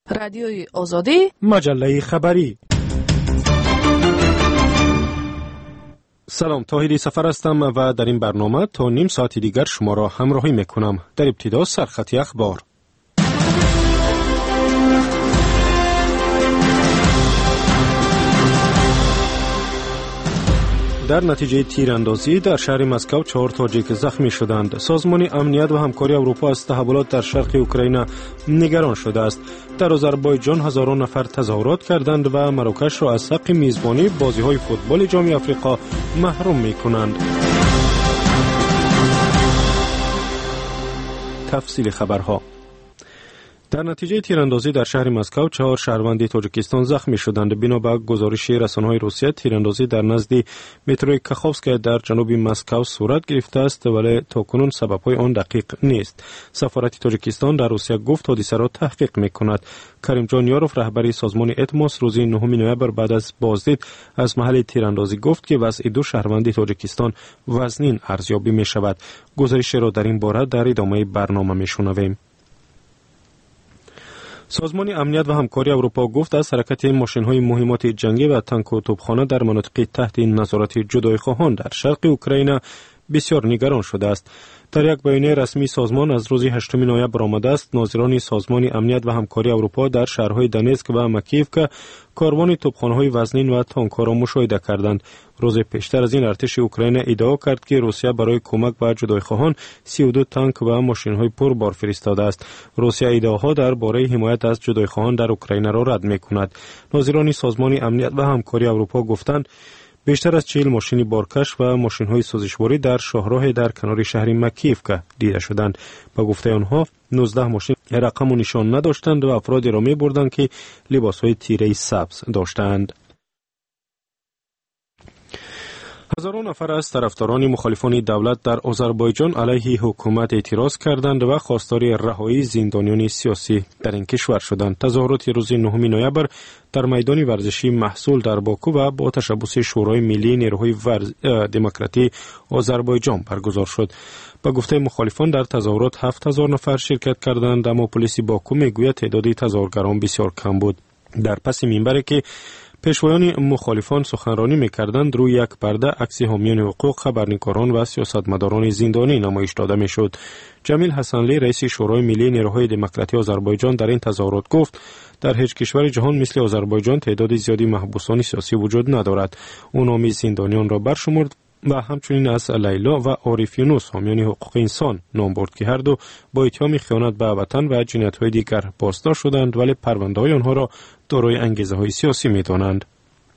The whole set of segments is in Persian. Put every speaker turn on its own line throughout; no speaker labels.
رادیوی آزادی،
مجله خبری. سلام، طاهری سفر هستم و در این برنامه تا نیم ساعت دیگر شما را همراهی میکنم. در ابتدا سرخط اخبار. در نتیجه تیراندازی در شهر مسکو 4 تاجیک زخمی شدند. سازمان امنیت و همکاری اروپا از تحولات در شرق اوکراین نگران شده است. در آذربایجان هزاران نفر تظاهرات کردند و مراکش را از حق میزبانی بازی‌های فوتبال جام آفریقا محروم می‌کنند. تفصیل خبرها. در نتیجه تیراندازی در شهر مسکو 4 شهروند تاجیکستان زخمی شدند. بنا به گزارش رسانه‌های روسیه، تیراندازی در نزد متروی کاخوفسک در جنوب مسکو صورت گرفته است، ولی تاکنون سبب‌های آن دقیق نیست. سفارت تاجیکستان در روسیه گفت حادثه را تحقیق می‌کند. کریم جان یاروف، رهبر سازمان اتموس، روز 9 نوامبر بعد از بازدید از محل تیراندازی گفت که وضع 2 شهروند تاجیکستان وزنین ارزیابی می‌شود. گزارش را در این باره در ادامه برنامه می‌شنویم. سازمان امنیت و همکاری اروپا گفت از حرکت ماشین‌های مهمات جنگی و تانک و توپخانه در مناطق تحت نظارت جدایخواهان در شرق اوکراین بسیار نگران شده است. در یک بیانیه رسمی سازمان از روز 8 نوامبر آمده است ناظران سازمان امنیت و همکاری اروپا در شهرهای دونتسک و مکییوکا کاروان توپخانه‌های وزنین و تانک‌ها را مشاهده کردند. روز پیشتر از این ارتش اوکراین ادعا کرد که روسیه برای کمک به جدایخواهان 32 تانک و ماشین‌های پربار فرستاده است. روسیه ادعاها درباره حمایت از جدایخواهان در اوکراین را رد می‌کند. ناظران سازمان امنیت و همکاری اروپا گفتند بیشتر از 40 ماشین بارکش و ماشین‌های سوزشواری در شاهراه در کنار شهر مکییوکا دیده شدند. با گفته آنها 19 ماشین رقم و نشان نداشتند و افرادی را می‌بردند که لباس‌های تیره سبز داشتند. هزاران نفر از طرفداران مخالفان دولت در آذربایجان علیه حکومت اعتراض کردند و خواستار رهایی زندانیان سیاسی در این کشور شدند. تظاهرات روز 9 نوامبر در میدان ورزشی محصول در باکو و با تشبث شورای ملی نیروهای دموکراتی آذربایجان برگزار شد. با گفته مخالفان در تظاهرات 7000 نفر شرکت کردند، اما پلیس باکو میگوید تعداد تظاهرگران بسیار کم بود. در پس منبری که پیشوایان مخالفان سخنرانی می‌کردند روی یک پرده عکس حامیان حقوق، خبرنگاران و سیاستمداران زندانی نمایش داده می‌شد. جمیل حسنلی، رئیس شورای ملی نیروهای دموکراتی آذربایجان، در این تظاهرات گفت در هیچ کشور جهان مثل آذربایجان تعداد زیادی محبوسان سیاسی وجود ندارد. او نام زندانیان را برشمرد و همچنین از لیلا و عارف یونس، حامیان حقوق انسان، نام برد که هر دو با اتهام خیانت به وطن و جنایت‌های دیگر بازداشت شدند، ولی پرونده‌های آنها را دارای انگیزه‌های سیاسی می‌دانند.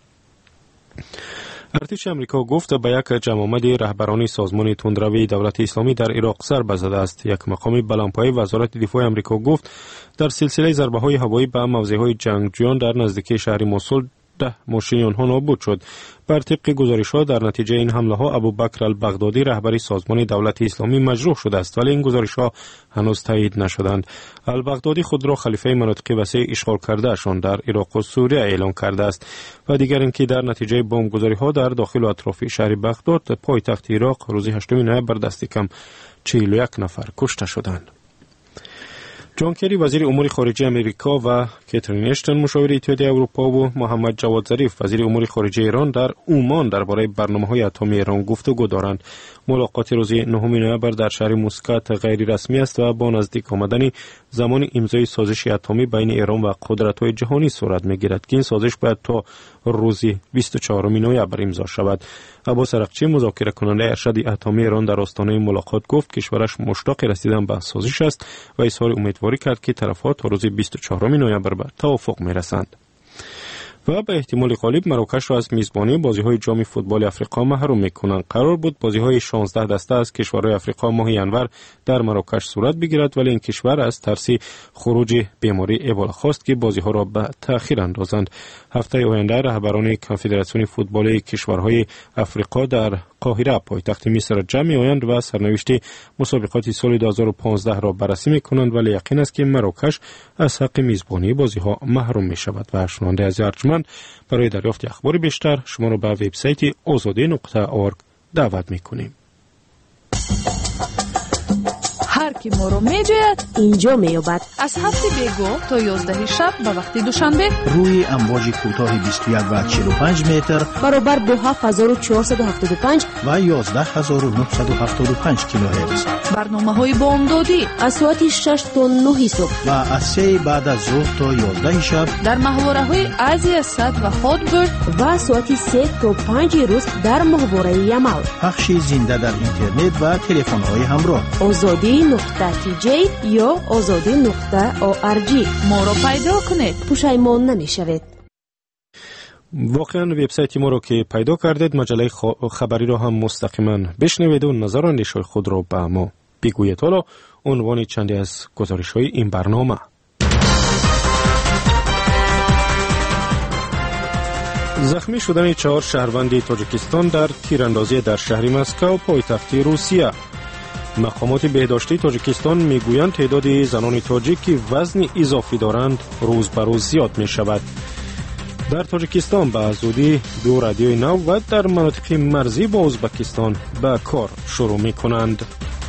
ارتش امریکا گفت به یک جمع‌آمد رهبران سازمان تندروی دولت اسلامی در عراق ضربه زده است. یک مقام بلندپایه وزارت دفاع امریکا گفت در سلسله ضربه‌های هوایی به موضع‌های جنگجویان در نزدیکی شهر موسول 10 ماشین آنها نابود شد. بر طبق گزارش‌ها در نتیجه این حمله‌ها ابوبکر البغدادی، رهبر سازمان دولت اسلامی، مجروح شده است، ولی این گزارش‌ها هنوز تایید نشدند. البغدادی خود را خلیفه مناطق وسیع اشغال کرده‌شان در عراق و سوریه اعلام کرده است و دیگر اینکه در نتیجه بمبگذاری‌ها در داخل و اطراف شهر بغداد پایتخت عراق روز 8 نوامبر دست کم 41 نفر کشته شدند. جان کری، وزیر امور خارجه امریکا، و کاترین اشتن، مشاور اتحادیه اروپا، و محمد جواد ظریف، وزیر امور خارجه ایران، در عمان درباره برنامه‌های اتمی ایران گفتگو دارند. ملاقات روز 9 نوامبر در شهر مسکات غیر رسمی است و با نزدیک آمدن زمان امضای سازش اتمی بین ایران و قدرت‌های جهانی صورت می‌گیرد که این سازش باید تا روز 24 نوامبر امضا شود. عباس عراقچی، مذاکره کننده ارشد اتمی ایران، در آستانه ملاقات گفت کشورش مشتاق رسیدن به سازش است و اظهار امیدواری کرد که طرف‌ها تا روز 24 نوامبر به توافق می‌رسند. و به احتمال غالب مراکش را از میزبانی بازی‌های جام فوتبال آفریقا محروم می‌کنند. قرار بود بازی‌های 16 دسته از کشورهای آفریقا ماه ژانویه در مراکش صورت بگیرد، ولی این کشور از ترس خروج بیماری ابولا خواست که بازی‌ها را به تأخیر اندازند. هفته آینده رهبران کنفدراسیون فوتبال کشورهای آفریقا در قاهره پایتخت مصر جمع می‌آیند و سرنوشت مسابقات سال 2015 را بررسی می‌کنند، ولی یقین است که مراکش از حق میزبانی بازی‌ها محروم می‌شود. و شنونده از ارجمند، برای دریافت اخبار بیشتر شما را به وبسایت azadi.org دعوت می‌کنیم.
هر که ما رو میجوید
اینجا میابد.
از 7 بیگاه تا 11 شب به وقت دوشنبه
روی امواج کوتاه 21 و 45 متر
برابر با 7475
و 11975 کیلوهرتز.
برنامه‌های بامدادی
از ساعت 6 تا 9 صبح
و از 3 بعد از ظهر تا 11 شب
در محوره‌های آسیا صد و هاتبرد
و ساعت 3 تا 5 روز در محوره یمال.
پخش زنده در اینترنت و تلفن‌های همراه.
azadi.tj یا azadi.org.
ما رو پیدا کنید،
پشیمان نمیشوید.
واقعا وبسایت ما رو که پیدا کردید، مجله خبری رو هم مستقیما بشنوید و نظر و اندیشه خود رو به ما بگویید. حالا عنوان چندی از گزارش‌های این برنامه. زخمی شدن 4 شهروند تاجیکستان در تیراندازی در شهر مسکو پایتخت روسیه. مقامات بهداشتی تاجیکستان میگویند تعداد زنان تاجیک که وزن اضافی دارند روز به روز زیاد می شود. در تاجیکستان به زودی 2 رادیوی نو و در مناطق مرزی با ازبکستان به کار شروع می کنند.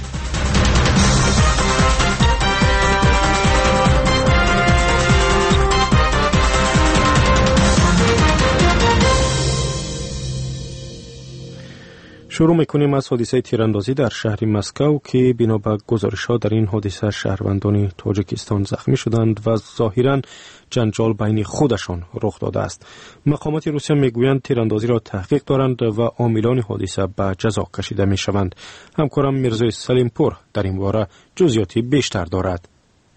شروع میکنیم از حادثه تیراندازی در شهر مسکو که بنا به گزارش‌ها در این حادثه شهروندان تاجیکستان زخمی شدند و ظاهراً جنجال بین خودشان رخ داده است. مقامات روسیه میگویند تیراندازی را تحقیق دارند و عاملان حادثه به جزا کشیده میشوند. همکارم میرزای سلیمپور در این باره جزئیاتی بیشتر دارد.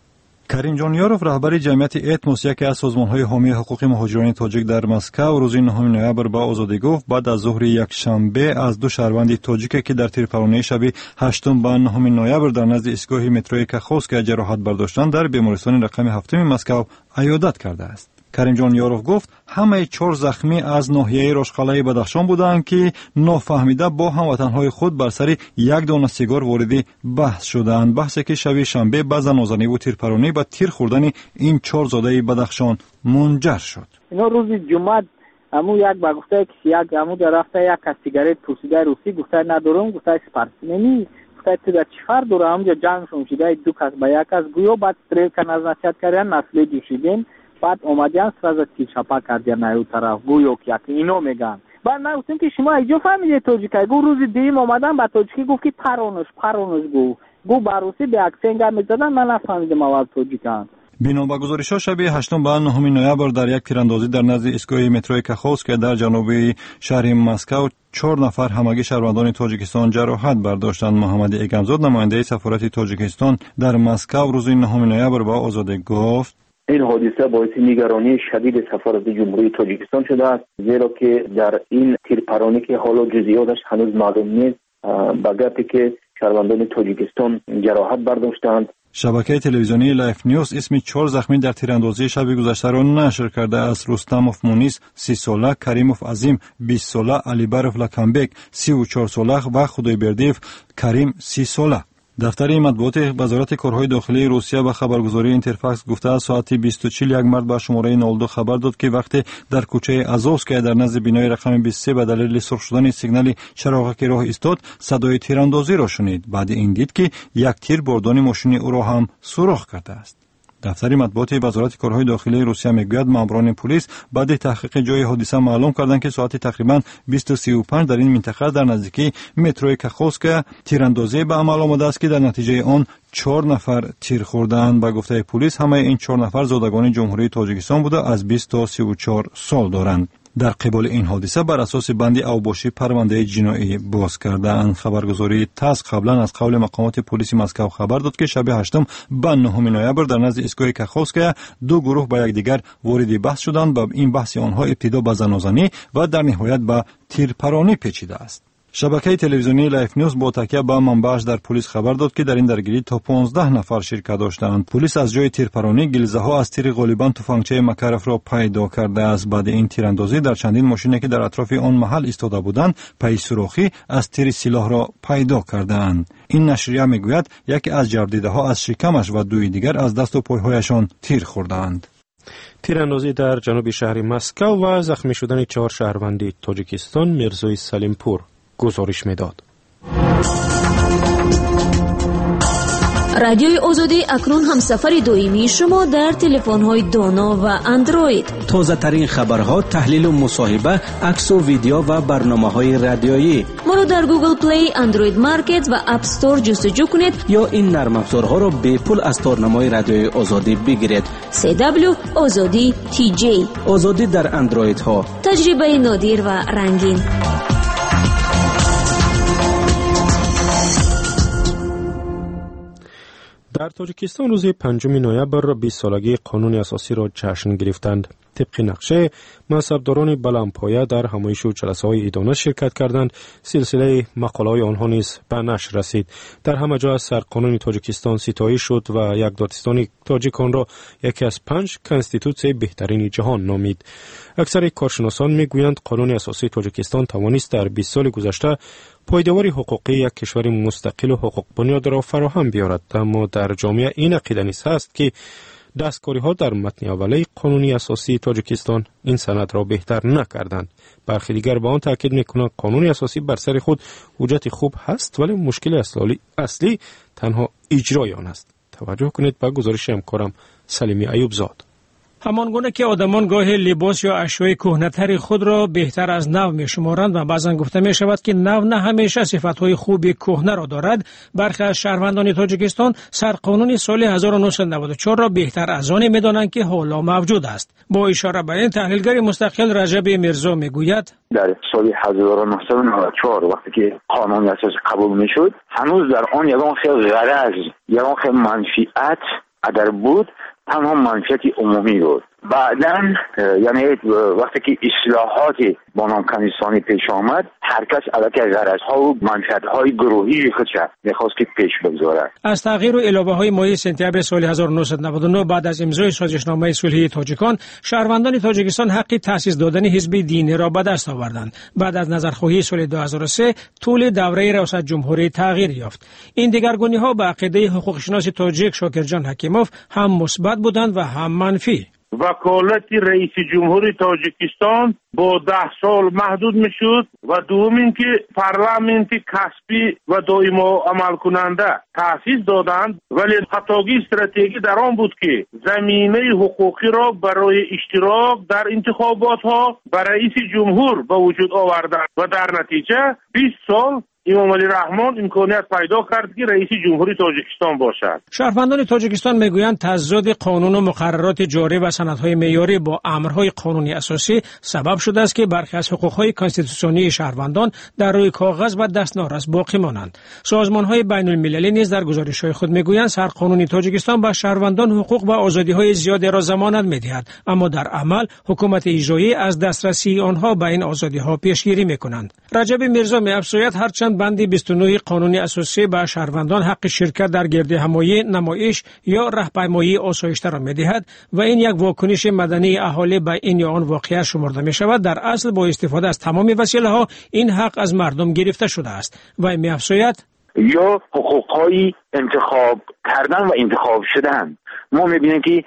کریم جانیاروف رهبر جمعیت اتموس، یکی از سازمان‌های حامی حقوق مهاجران تاجیک در مسکو، روز 9 نوامبر به آزادی گفت بعد از ظهر یکشنبه از 2 شهروند تاجیک که در تیرپرانی شب 8 به 9 نوامبر در نزد ایستگاه متروی کاخوفسکی جراحت برداشتند در بیمارستان رقم 7 مسکو عیادت کرده است. کریم جانیاروف گفت همه 4 زخمی از ناحیه رشقلعه بدخشان بودند که نافهمیده با هموطنهای خود بر سر یک دانه سیگار وارد بحث شدند. بحثی که شب شنبه به زنازنی و تیرپرانی به تیر خوردن این 4 زاده بدخشان منجر شد.
اینا روز جمعه امو یک با گفته که یک امو در رفته یک از سیگارت پرسیده روسی گفته ندارم، گفته سپارسی نمی گفته تو در چفر دوره همونجا جنگ شده 2 کس به یک از گویا بعد تریل کن از نصیحت کردن نسلی جوشیدین بعد اومدن سراز تیر چپا کردن ایو طرف گویا که اینو میگن. بعد من گفتم که شما ایجا فهمیدید تاجیکه؟ گو روز دیم اومدن با تاجیکی گفت که پرونش گو باروسی به اکسنگ میزدن، من نفهمیدم اول تاجیکان.
بنا به گزارش‌ها شب 8 به 9 نوامبر در یک تیراندازی در نزد ایستگاه متروی کاخوفسکی در جنوبی شهر مسکو 4 نفر همگی شهروندان تاجیکستان جراحت برداشتند. محمد ایگمزاد نماینده سفارت تاجیکستان در مسکو روز 9 نوامبر با آزادی گفت
این حادثه باعث نگرانی شدید سفارت جمهوری تاجیکستان شده است، زیرا که در این تیرپرانی که حالا جزئیاتش هنوز معلوم نیست، به گفته که شهروندان تاجیکستان جراحت برداشتند.
شبکه تلویزیونی لایف نیوز اسم 4 زخمی در تیراندازی شب گذشته را نشر کرده است. رستموف مونیس 30 ساله، کریموف عظیم 20 ساله، علیبروف لکمبک 34 ساله و خدایبردیف کریم 30 ساله. دفتر مطبوعات وزارت کارهای داخلی روسیه به خبرگزاری اینترفاکس گفته است ساعت 20:40 یک مرد به شماره 02 خبر داد که وقتی در کوچه ازوفسکی در نزد بینای رقم 23 به دلیل سرخ شدن سیگنال چراغک راه ایستاد صدای تیراندازی را شنید. بعد این دید که یک تیر بردان ماشین او را هم سوراخ کرده است. دفتر مطبوعات وزارت کارهای داخلی روسیه میگوید ماموران پلیس بعد تحقیق جای حادثه معلوم کردند که ساعت تقریبا 20:35 در این منطقه در نزدیکی متروی کاخوفسکی تیراندازی به عمل آمده است که در نتیجه آن 4 نفر تیر خوردند. با گفته پلیس همه این 4 نفر زادگان جمهوری تاجیکستان بوده، از 20 تا 34 سال دارند. در قبال این حادثه بر اساس بند اوباشی پرونده جنایی باز کردند. خبرگزاری تاس قبلا از قول مقامات پلیس مسکو خبر داد که شب 8 به 9 نوامبر در نزد ایستگاه کاخوفسکی 2 گروه با یکدیگر وارد بحث شدند. با این بحث آنها ابتدا به زنازنی و در نهایت به تیرپرانی پیچیده است. شبکه تلویزیونی لایف نیوز با تکیه به منبعش در پلیس خبر داد که در این درگیری تا 15 نفر شرکت داشتند. پلیس از جای تیرپرانی گلزه ها از تیر غالباً تفنگچه مکارف را پیدا کرده است. بعد این تیراندازی در چندین ماشینی که در اطراف آن محل ایستاده بودند پی سوراخی از تیر سلاح را پیدا کردند. این نشریه میگوید یکی از جردیده ها از شکمش و 2 دیگر از دست و پایهایشان تیر خوردند.
تیراندازی در جنوب شهر مسکو و زخمی شدن 4 شهروند تاجیکستان میرزای سلیمپور گزارش میداد.
رادیوی آزادی اکنون هم سفر دویمی شما در تلفن‌های دانا و اندروید.
تازه ترین خبرها، تحلیل و مصاحبه، عکس و ویدیو و برنامه‌های رادیویی.
ما رو در گوگل پلی، اندروید مارکت و اپ استور جستجو کنید
یا این نرم افزارها رو به پول از تارنمای رادیوی آزادی بگیرید.
CW آزادی TJ.
آزادی در اندروید ها.
تجربه نادر و رنگین.
در تاجیکستان روز 5 نوامبر 20 سالگی قانون اساسی را جشن گرفتند. طبق نقشه منصبداران بلندپایه در همایش و جلسه‌های عیدانه شرکت کردند. سلسله مقاله‌های آنها نیز به نشر رسید. در همه جا سرقانون تاجیکستان ستایش شد و یک دادستان تاجیکان را یکی از 5 کنستیتوسیون بهترین جهان نامید. اکثر کارشناسان میگویند قانون اساسی تاجیکستان توانست در 20 سال گذشته پایداری حقوقی یک کشور مستقل و حقوق بنیاد را فراهم بیارد، اما در جامعه این عقیده نیز هست که دستکاری ها در متن اولیه قانونی اساسی تاجیکستان این سند را بهتر نکردند. برخی دیگر به آن تاکید میکنند قانون اساسی بر سر خود حجت خوب هست، ولی مشکل اصلی تنها اجرای آن است. توجه کنید به گزارش همکارم سلیمی ایوب زاد.
همان گونه که آدمان گاهی لباس یا اشیای کهنه‌تر خود را بهتر از نو می‌شمارند و بعضا گفته می‌شود که نو نه همیشه صفات‌های خوب کهنه را دارد، برخی از شهروندان تاجیکستان سرقانون سال 1994 را بهتر از آن می‌دانند که حالا موجود است. با اشاره به این تحلیلگر مستقل رجب میرزا میگوید
در سال 1994 وقتی که قانون اساسی قبول می‌شد، هنوز در آن یگان خیلی غرض، یگان خیلی منفعت اگر بود، تنها منفعت عمومی بود. بعداً یعنی وقتی که اصلاحات بانام کنیستانی پیش آمد، هر کس علیه غرضها و منفعت‌های گروهی خودش می‌خواست که پیش بگذارد.
از تغییر و علاوه‌های ماه سپتامبر سال 1999 بعد از امضای سازشنامه صلحی تاجیکان، شهروندان تاجیکستان حق تأسیس دادن حزب دینی را به دست آوردند. بعد از نظرخواهی سال 2003 طول دوره ریاست جمهوری تغییر یافت. این دگرگونی‌ها به عقیده حقوق شناس تاجیک شاکرجان حکیموف هم مثبت بودند و هم منفی.
وکالت رئیس جمهوری تاجیکستان با 10 سال محدود میشد و دوم اینکه پارلمانت کسبی و دائما عمل کننده تأسیس دادند، ولی خطاگی استراتژی در آن بود که زمینه حقوقی را برای اشتراک در انتخابات ها برای رئیس جمهور به وجود آوردند و در نتیجه 20 سال امام علی رحمان امکانیت پیدا کرد که رئیس جمهوری تاجیکستان باشد.
شهروندان تاجیکستان میگویند تضاد قانون و مقررات جاری و سندهای معیاری با امرهای قانونی اساسی سبب شده است که برخی از حقوقهای کنستیتوسیونی شهروندان در روی کاغذ و دستنارس باقی مانند. سازمانهای بین المللی نیز در گزارش‌های خود میگویند سرقانون تاجیکستان به شهروندان حقوق و آزادی‌های زیادی را ضمانت می‌دهد، اما در عمل حکومت اجرایی از دسترسی آنها به این آزادی‌ها پیشگیری می‌کنند. رجب میرزا می‌افزاید هرچند بند 29 قانون اساسی به شهروندان حق شرکت در گردهمایی، نمایش یا راهپیمایی آسایشته را می‌دهد و این یک واکنش مدنی اهالی به این یا آن واقعه شمرده می‌شود، در اصل با استفاده از تمام وسیله‌ها این حق از مردم گرفته شده است. و می‌افزاید
یا حقوق‌های انتخاب کردن و انتخاب شدن. ما می‌بینیم که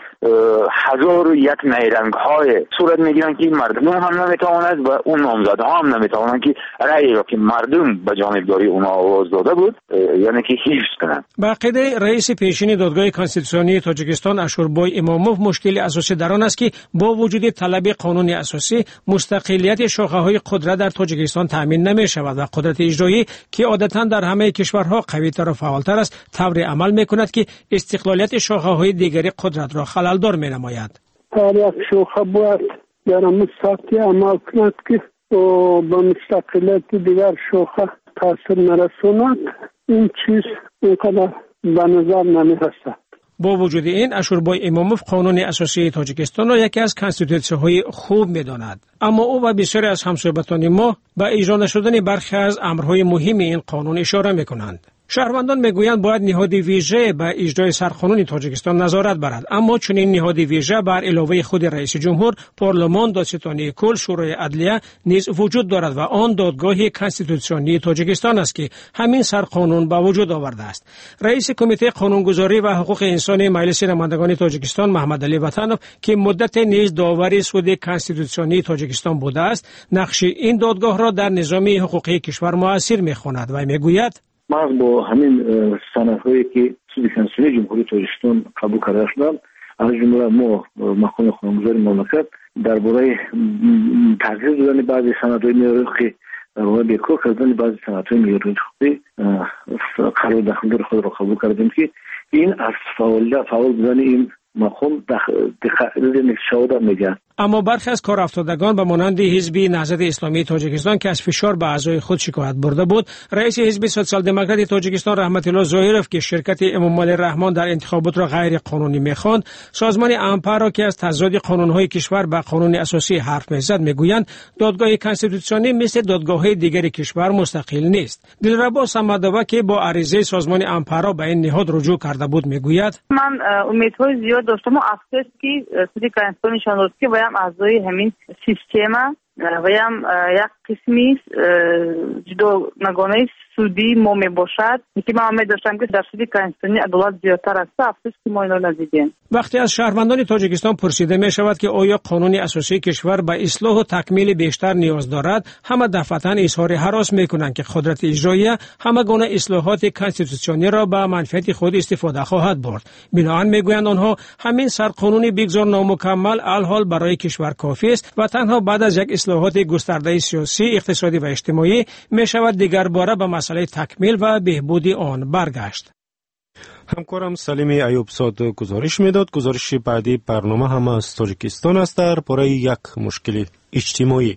1001 نیرنگ‌های صورت می‌گیرن که مردم هم نمی‌توانند و اون نامزدها هم نمی‌توانند که رأیی را که مردم به جانبداری اونها آواز داده بود یعنی که حفظ کنند.
به عقیده رئیس پیشین دادگاه کنستیتوسیونی تاجیکستان اشوربای اماموف، مشکل اساسی در آن است که با وجود طلب قانون اساسی مستقلیت شاخه‌های قدرت در تاجیکستان تامین نمی‌شود و قدرت اجرایی که عادتاً در همه کشورها قوی‌تر و فعالتر است طوری عمل می‌کند که استقلالیت شاخه‌های دیگری قدرت را خلل‌دار می‌نماید.
هر یک شاخه باید در مستقلی عمل کند که با مستقلیت دیگر شاخه تاثیر نرساند. این چیز اینقدر به نظر نمی‌رسد.
با وجود این اشوربای اماموف قانون اساسی تاجیکستان را یکی از کنستیتوسیون‌های خوب می‌داند، اما او و بسیاری از همصحبتان ما به اجرا نشدن برخی از امرهای مهم این قانون اشاره می‌کنند. شهروندان میگویند باید نهاد ویژه به اجرای سرقانون تاجیکستان نظارت برد، اما چنین نهاد ویژه بر علاوه خود رئیس جمهور، پارلمان، دادستانی کل، شورای عدلیه نیز وجود دارد و آن دادگاه کنستیتوسیونی تاجیکستان است که همین سرقانون به وجود آورده است. رئیس کمیته قانونگذاری و حقوق انسانی مجلس نمایندگان تاجیکستان محمد علی وطنوف که مدت نیز داور سود کنستیتوسیونی تاجیکستان بوده است، نقش این دادگاه را در نظام حقوقی کشور مؤثر می‌خواند و میگوید
محض با همین سندهایی که سود کنسیلی جمهوری تاجیکستان قبول کرده شدند، از جمله ما مقام قانونگذار مملکت درباره تغییر دادن بعضی سندهای معیاری که و بیکار کردن بعضی سندهای معیاری قرار داخل خود را قبول کردیم که این از فعال بودن این مقام دخیل شهادت میگه.
اما برخی از کارافتادگان به مانند حزب نهضت اسلامی تاجیکستان که از فشار به اعضای خود شکایت برده بود، رئیس حزب سوسیال دموکرات تاجیکستان رحمت الله ظاهرов که شرکت امام علی رحمان در انتخابات را غیر قانونی می‌خواند، سازمان امپر را که از تضاد قانون‌های کشور با قانون اساسی حرف می‌زد میگویند دادگاه کانستیتوسیونی مثل دادگاه‌های دیگر کشور مستقل نیست. دلربا صمدووا که با عریضه سازمان امپر به این نهاد رجوع کرده بود میگوید:
من امیدهای زیاد داشتم و افسوس که سودی کانستیتوسیون نشان داد که اعضای همین سیستم و یک قسمی جدا نگانه سودی ما می باشد که من امید داشتم که در سودی کانستیتوسیونی عدالت زیادتر است. افسوس که ما اینو ندیدیم.
وقتی از شهروندان تاجیکستان پرسیده می شود که آیا قانون اساسی کشور به اصلاح و تکمیل بیشتر نیاز دارد، همه دفعتاً اظهار هراس می کنند که قدرت اجرایی همه گونه اصلاحات کانستیتوسیونی را به منفعت خود استفاده خواهد برد. بنابراین میگویند آنها همین سرقانونی بگذار نامکمل الحال برای کشور کافی است و تنها بعد از یک اصلاحات گسترده سیاسی، اقتصادی و اجتماعی می شود دیگر باره به مسئله تکمیل و بهبود آن برگشت.
همکارم سلیم ایوب ساد گزارش میداد. گزارش بعدی برنامه هم از تاجیکستان است درباره یک مشکل اجتماعی.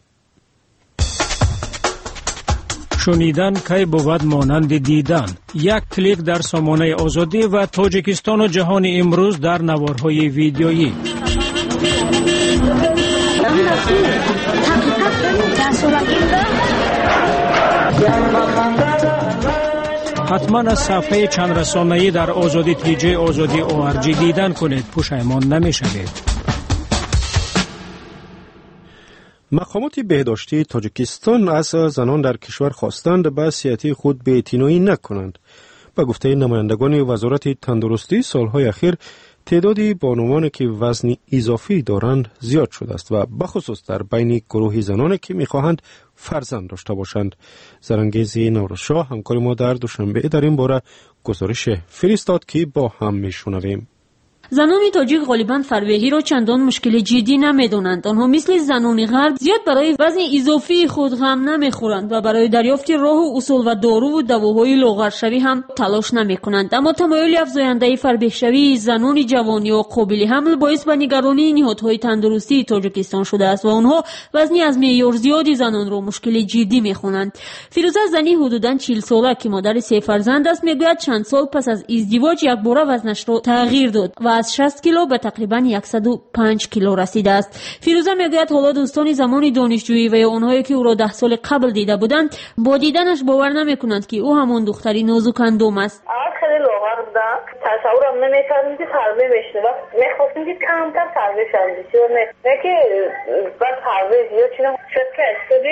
شنیدن کی بود مانند دیدن. یک کلیک در سامانه آزادی و تاجیکستان و جهان امروز در نوارهای ویدیویی. حتما از صفحه چند رسانه‌ای در آزادی تیجی آزادی ORG دیدن کنید، پشیمان نمی‌شوید.
مقامات بهداشتی تاجیکستان از زنان در کشور خواستند به صحت خود بی‌اعتنایی نکنند. به گفته نمایندگان وزارت تندرستی، سالهای اخیر تعدادی بانوان که وزن اضافی دارند زیاد شده است و بخصوص در بین گروه زنان که می‌خواهند فرزند داشته باشند. زرنگیز نوروزشاه همکار ما در دوشنبه در این باره گزارش فرستاد که با هم میشنویم.
زنان تاجیک غالباً فربهی را چندان مشکل جدی نمیدونند. آنها مثل زنان غرب زیاد برای وزن اضافی خود غم نمیخورند و برای دریافت راه و اصول و دارو و دواهای لاغرشوی هم تلاش نمیکنند. اما تمایل افزاینده فربهشوی زنان جوانی و قابل حمل باعث به نگرانی نهادهای تندرستی تاجیکستان شده است و آنها وزنی از معیار زیادی زنان را مشکل جدی میخوانند. فیروزه زنی حدوداً 40 ساله که مادر 3 فرزند است میگوید چند سال پس از ازدواج یک بار وزنش را تغییر داد و از 60 کیلو به تقریباً 105 کیلو رسیده است. فیروزه میگوید حالا دوستان زمان دانشجویی و یا اونهایی که او را 10 سال قبل دیده بودند با دیدنش باور نمیکنند که او همون دختری نازک اندام است.
خیلی لاغر بودم، تصورم نمیکردم که فربه بشنه و میخواستم که کمتر فربه شم نه که بعد فربه زیاد چیدم شد که استادی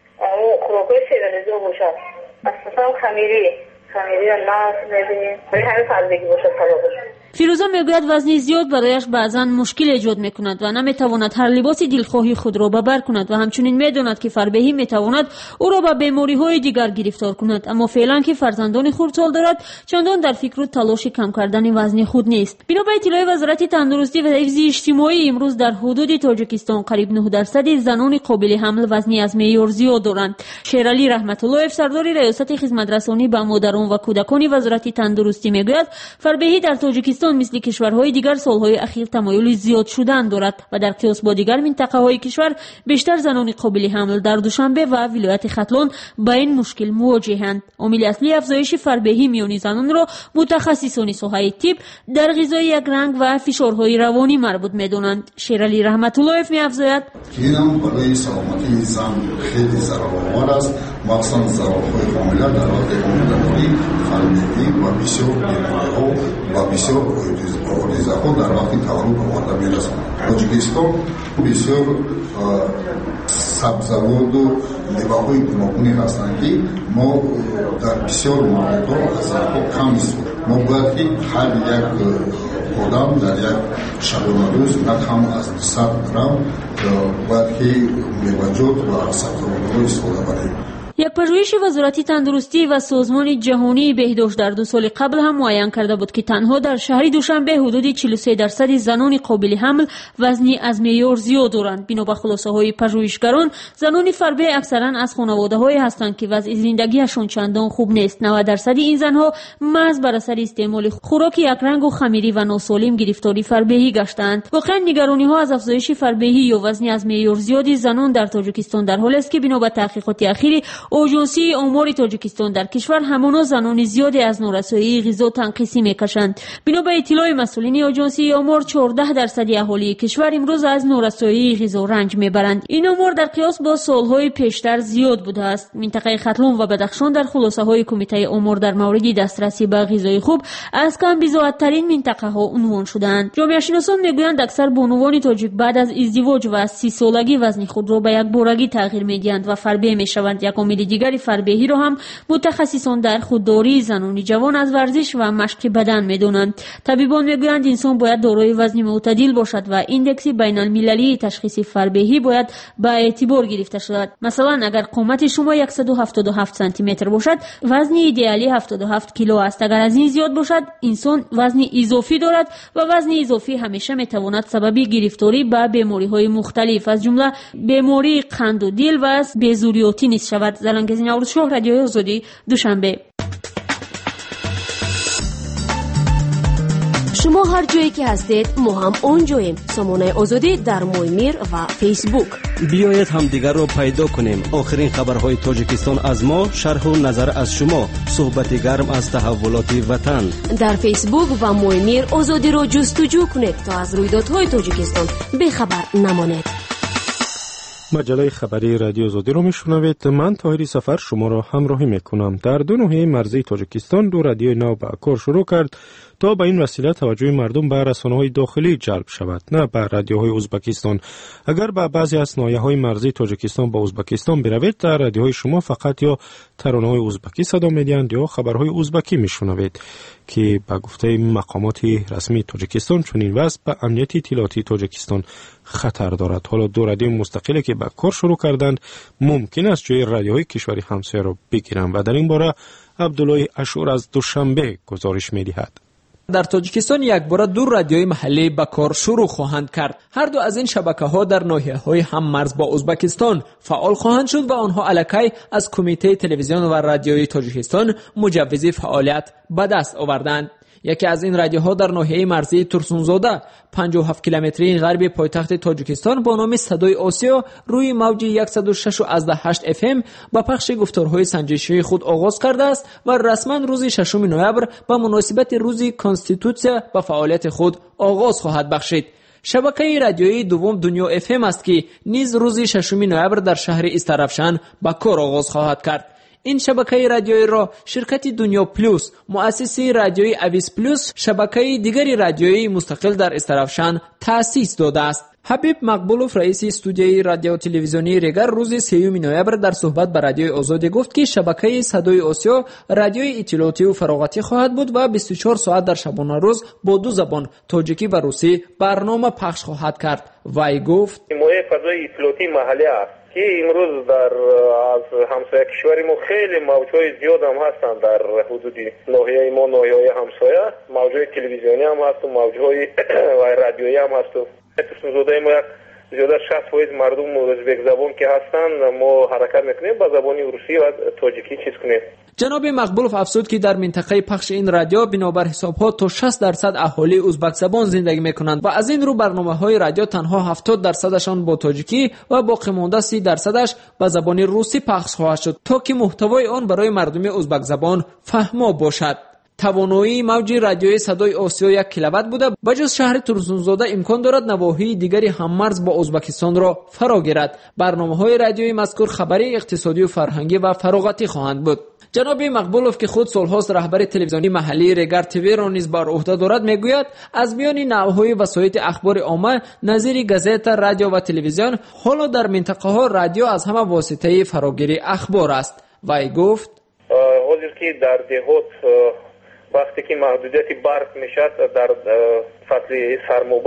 خوراکای سیرانیزه باشد اصلا خمیری و ناس نبینیم ولی همین فربگی باشد طبعا.
فیروزه میگوید وزن زیاد برایش بعضا مشکل ایجاد میکند و نمیتواند هر لباس دلخواهی خود را ببر کند و همچنین میداند که فربهی میتواند او را به بیماری های دیگر گرفتار کند. اما فعلا که فرزندان خردسال دارد چندان در فکر و تلاش کم کردن وزن خود نیست. بنا به اطلاع وزارت تندرستی و حفظ اجتماعی امروز در حدود تاجیکستان قریب 9% زنان قابل حمل وزنی از معیار زیاد دارند. شیرعلی رحمت الله سردار ریاست خدمت رسانی به مادران و کودکان وزارت تندرستی میگوید فربهی در تاجیکستان مثل کشورهای دیگر سالهای اخیر تمایل زیاد شدن دارد و در قیاس با دیگر منطقه‌های کشور بیشتر زنان قابل حمل در دوشنبه و ولایت ختلان با این مشکل مواجهند. عامل اصلی افزایش فربهی میان زنان را متخصصان ساحه طب در غذای یک رنگ و فشارهای روانی مربوط می‌دانند. شیرعلی رحمت الله می‌افزاید
اینم برای سلامتی زن خیلی ضررآور است، مخصوصا ضررهای حامله در حالت حاملگی، فربهی و بسیار بیماری‌ها و بسیار اوریزه‌ها در وقت تولد به وارد می‌رسند. تاجیکستان بسیار سبزوار و میوه‌های گوناگونی هستند که ما در بسیار موردها از آنها کم است. ما باید که هر یک آدم در یک شبانه روز نه کم از 200 گرم باید که میوه‌جات و سبزوارها استفاده کنیم.
یک یک پژوهش وزارت تندرستی و سازمان جهانی بهداشت در 2 سال قبل هم معین کرده بود که تنها در شهر دوشنبه حدود 43% زنان قابل حمل وزنی از معیار زیاد دارند. بنا به خلاصه‌های پژوهشگران، زنان فربه اکثرا از خانواده‌هایی هستند که وضع زندگیشان چندان خوب نیست. 90% این زنها محض بر اثر استعمال خوراک یکرنگ و خمیری و ناسالم گرفتاری فربهی گشتند. واقعا نگرانی‌ها از افزایش فربهی یا وزنی از معیار زیادی زنان در تاجیکستان در حالی است که بنا به تحقیقات اخیر آژانسی آمار تاجیکستان در کشور همانا زنان زیادی از نارسایی غذا تنقیسی میکشند. بنا به اطلاع مسئولین آژانسی آمار 14% اهالی کشور امروز از نارسایی غذا رنج میبرند. این آمار در قیاس با سالهای پیشتر زیاد بوده است. منطقه ختلون و بدخشان در خلاصه های کمیته آمار در مورد دسترسی به غذای خوب از کم بضاعت‌ترین منطقه ها عنوان شدند. جامعه شناسان میگویند اکثر بانوان تاجیک بعد از ازدواج و از 30 سالگی وزن خود را به یک بارگی تغییر میدهند و فربه میشوند. یک عامل دیگری فربهی را هم متخصصان در خودداری زنان جوان از ورزش و مشق بدن میدانند. طبیبان میگویند انسان باید دارای وزن معتدل باشد و ایندکس بین المللی تشخیص فربهی باید به اعتبار گرفته شود. مثلا اگر قامت شما 177 سانتی متر باشد، وزن ایدئالی 77 کیلو است. اگر از این زیاد باشد، انسان وزن اضافی دارد و وزن اضافی همیشه میتواند سبب گرفتاری به بیماری‌های مختلف از جمله بیماری قند و دل و بیزوریاتی نیز شود. زلنگزی نوروزشاه، رادیوی آزادی، دوشنبه.
شما هر جایی که هستید ما هم اونجاییم. سامانه آزادی در مویمیر و فیسبوک.
بیایید همدیگر رو پیدا کنیم. آخرین خبرهای تاجیکستان از ما، شرح و نظر از شما، صحبت گرم از تحولات وطن.
در فیسبوک و مویمیر آزادی رو جستجو کنید تا از رویدادهای تاجیکستان بی‌خبر نمانید.
مجله خبری رادیو آزادی رو میشنوید. من طاهری سفر شما را همراهی میکنم. در 2 ناحیه مرزی تاجیکستان 2 رادیوی نو به کار شروع کرد تا به این وسیله توجه مردم به رسانه‌های داخلی جلب شود، نه به رادیوهای ازبکستان. اگر به بعضی از ناحیه‌های مرزی تاجیکستان با ازبکستان بروید، در رادیوهای شما فقط یا ترانه‌های ازبکی صدا می‌دهند یا خبرهای ازبکی میشنوید که به گفته مقامات رسمی تاجیکستان چنین وضع به امنیت اطلاعاتی تاجیکستان خطر دارد. حالا 2 رادیو مستقلی که به کار شروع کردند ممکن است جای رادیوهای کشوری همسایه را بگیرند و در این باره عبدالله اشور از دوشنبه گزارش می‌دهد.
در تاجیکستان یک بار 2 رادیوی محلی به کار شروع خواهند کرد. هر دو از این شبکه‌ها در ناحیه‌های هم مرز با ازبکستان فعال خواهند شد و آنها الکی از کمیته تلویزیون و رادیوی تاجیکستان مجوز فعالیت به دست آوردند. یکی از این رادیوها در ناحیه مرزی ترسونزاده 57 کیلومتری غرب پایتخت تاجیکستان با نام صدای آسیا روی موج 106.8 FM با پخش گفتارهای سنجشی خود آغاز کرده است و رسما روز 6 نوامبر به مناسبت روز کانستیتوسیا به فعالیت خود آغاز خواهد بخشید. شبکه رادیویی دوم دنیا FM است که نیز روز 6 نوامبر در شهر استرافشان به کار آغاز خواهد کرد. این شبکه رادیویی را شرکت دنیا پلوس، مؤسسه رادیویی اویس پلوس، شبکه دیگری رادیویی مستقل در استرافشان تأسیس داده است. حبیب مقبولوف رئیس استودیوی رادیو تلویزیونی ریگر روز 3 نوامبر در صحبت با رادیوی آزادی گفت که شبکه صدای آسیا رادیوی اطلاعاتی و فراغتی خواهد بود و 24 ساعت در شبانه روز با 2 زبان تاجیکی و روسی برنامه پخش خواهد کرد. وی گفت
موضوع فضای اطلاعاتی محلی است که امروز در از همسایه کشوری ما خیلی موجهای زیاد هم هستند. در حدود ناحیه ما، ناحیه همسایه، موجهای تلویزیونی هم هست و موجهای رادیویی هم هست. ترسونزاده ما زیاده 60% مردم ازبک زبان که هستند ما حرکت میکنیم با زبان روسی و تاجیکی چیز کنیم.
جناب مقبولوف افزود که در منطقه پخش این رادیو بنابر حسابها تا 60% اهالی ازبک زبان زندگی میکنند و از این رو برنامه‌های رادیو تنها 70%شان با تاجیکی و باقی مانده 30%ش به زبان روسی پخش خواهد شد تا که محتوای آن برای مردم ازبک زبان فهما باشد. توانایی موج رادیوی صدای آسیا 1 کیلووات بوده. بجز شهر ترسونزاده امکان دارد نواحی دیگری هممرز با ازبکستان را فرا گیرد. برنامه‌های رادیویی مذکور خبری، اقتصادی و فرهنگی و فراغتی خواهند بود. جناب مقبولوف که خود سالهاست رهبر تلویزیونی محلی ریگر تیوی را نیز بر عهده دارد میگوید از میان نوع‌های وسایل اخبار عامه نظیر گازت، رادیو و تلویزیون حالا در منطقه ها رادیو از همه واسطه فراگیری اخبار است. وی گفت
حاضر که در دهات وقتی که محدودیت برق میشد در فصل سرموبه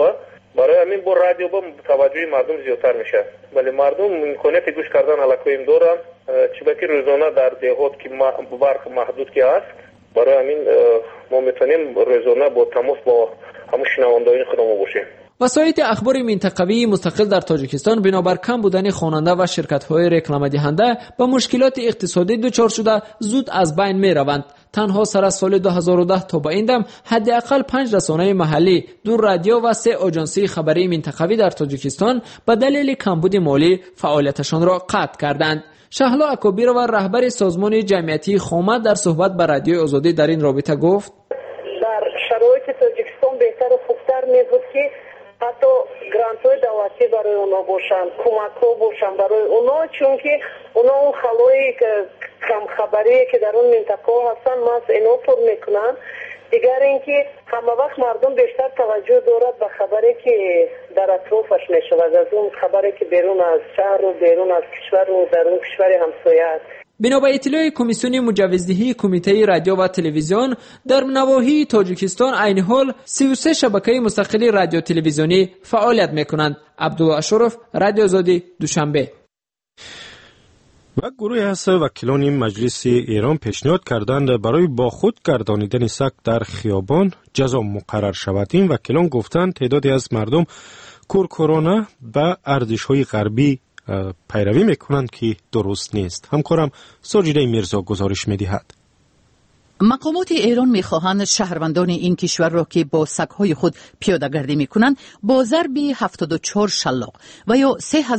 برای همین با رادیو با توجه مردم زیادتر میشه. ولی مردم امکانیت گوش کردن علاقه دارن، چون روزانه در دهات که برق محدود که است، برای همین ما میتونیم روزانه با تماس با همون شنوندگان خودمون باشیم.
وسایل اخباری منطقوی مستقل در تاجیکستان بنابر کم بودن خواننده و شرکت‌های رکلام دهنده با مشکلات اقتصادی دچار شده زود از بین می‌روند. تنها سر از سال 2010 تا به این دم حداقل 5 رسانه محلی، 2 رادیو و 3 آژانسی خبری منطقوی در تاجیکستان به دلیل کمبود مالی فعالیتشان را قطع کردند. شهلا اکوبیر و رهبر سازمان جمعیتی خومت در صحبت با رادیو آزادی در این رابطه گفت:
در شرایط تاجیکستان بهتر و خوبتر می‌بود که حتی گرانت‌های دولتی برای اونا باشن، کمک‌ها باشن برای اونا، چون که اونا اون خلایی که کم خبری که در اون منطقه هستن ماس اینا پر میکنن. دیگر اینکه همه وقت مردم بیشتر توجه دارد به خبری که در اطرافش میشود از اون خبری که بیرون از شهر و بیرون از کشور و در اون کشور همسایه است.
بنا به اطلاع کمیسیون مجوزدهی کمیته رادیو و تلویزیون در نواحی تاجیکستان عین حال 33 شبکه مستقل رادیو تلویزیونی فعالیت میکنند. عبدالله شرف، رادیو آزادی، دوشنبه.
و گروهی از وکیلان مجلس ایران پیشنهاد کردند برای با خود گردانیدن سگ در خیابان جزا مقرر شود. این وکیلان گفتند تعدادی از مردم کورکورانه به ارزش‌های غربی پیروی میکنند که درست نیست. همکارم ساجده میرزا گزارش میدهد.
مقامات ایران میخواهند شهروندان این کشور را که با سگهای خود پیاده گردی میکنند با ضرب 74 شلاق و یا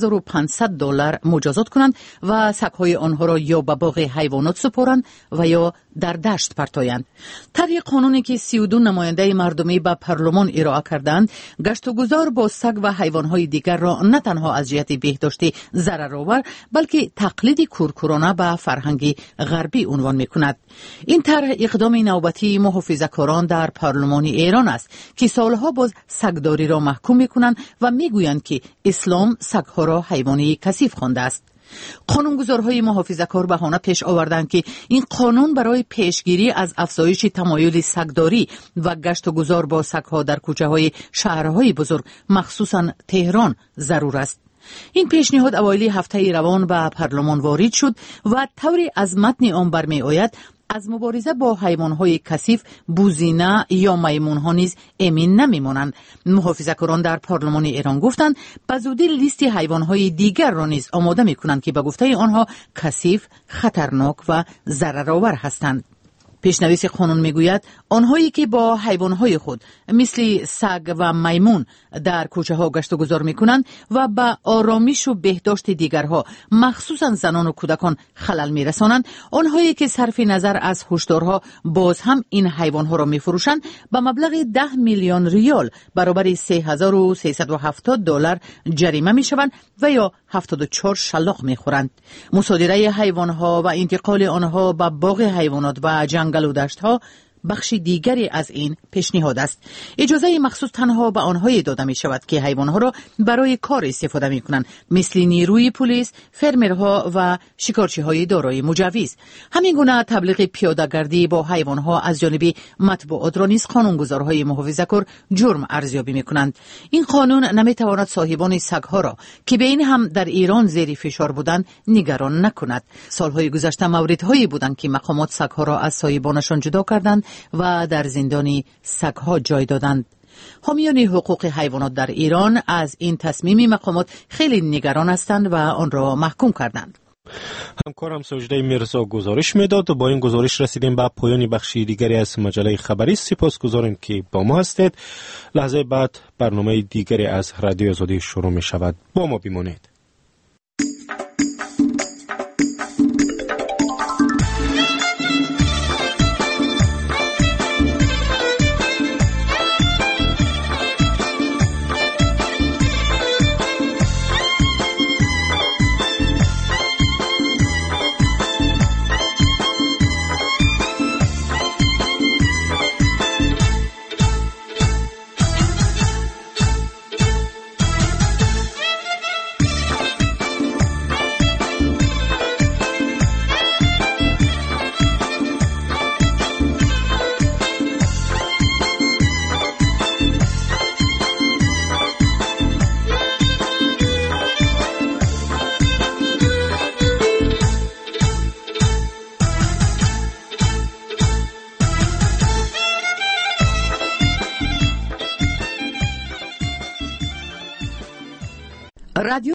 $3500 مجازات کنند و سگهای آنها را یا به باغ حیوانات سپارند و یا در دشت پرتایند. طبق قانونی که 32 نماینده مردمی به پارلمان ارائه کردند، گشت و گذار با سگ و حیوانهای دیگر را نه تنها از جهت بهداشتی ضررآور بلکه تقلید کورکورانه به فرهنگ غربی عنوان میکند. این طرح اقدام نوبتی محافظه‌کاران در پارلمان ایران است که سالها باز سگداری را محکوم میکنند و میگویند که اسلام سگها را حیوانی کثیف خوانده است. قانونگذارهای محافظه‌کار بهانه پیش آوردند که این قانون برای پیشگیری از افزایش تمایل سگداری و گشت و گذار با سگها در کوچه‌های شهرهای بزرگ مخصوصاً تهران ضرور است. این پیشنهاد اوایل هفته روان به پارلمان وارد شد و طوری از متن آن برمی آید از مبارزه با حیوانات کثیف بوزینه یا میمونها نیز امین نمیمانند. محافظه‌کاران در پارلمان ایران گفتند به زودی لیست حیوانات دیگر را نیز آماده می‌کنند که به گفته آنها کثیف، خطرناک و ضررآور هستند. پیشنویس قانون میگوید آنهایی که با حیوانهای خود مثل سگ و میمون در کوچه ها گشت و گذار میکنند و به آرامش و بهداشت دیگرها مخصوصا زنان و کودکان خلل میرسانند، آنهایی که صرف نظر از هشدارها باز هم این حیوانها را میفروشند به مبلغ 10 میلیون ریال برابر $3370 جریمه میشوند و یا 74 شلاق میخورند. مصادره حیوانها و انتقال آنها به باغ حیوانات و جنگل و دشت ها بخشی دیگری از این پیشنهاد است. اجازه مخصوص تنها به آنهایی داده می شود که حیوانها را برای کار استفاده می کنند، مثل نیروی پلیس، فرمرها و شکارچی های دارای مجوز. همین گونه تبلیغ پیاده‌گردی با حیوانها از جانب مطبوعات را نیز قانونگذارهای محافظه‌کار جرم ارزیابی می کنند. این قانون نمی تواند صاحبان سگها را که به این هم در ایران زیر فشار بودند نگران نکند. سالهای گذشته موردهایی بودند که مقامات سگها را از صاحبانشان جدا کردند و در زندان سگها جای دادند. حامیان حقوق حیوانات در ایران از این تصمیم مقامات خیلی نگران هستند و آن را محکوم کردند.
همکارم ساجده میرزا گزارش میداد و با این گزارش رسیدیم به پایان بخشی دیگری از مجله خبری. سپاسگزاریم که با ما هستید. لحظه بعد برنامه دیگری از رادیو آزادی شروع می شود. با ما بمانید.
رادیو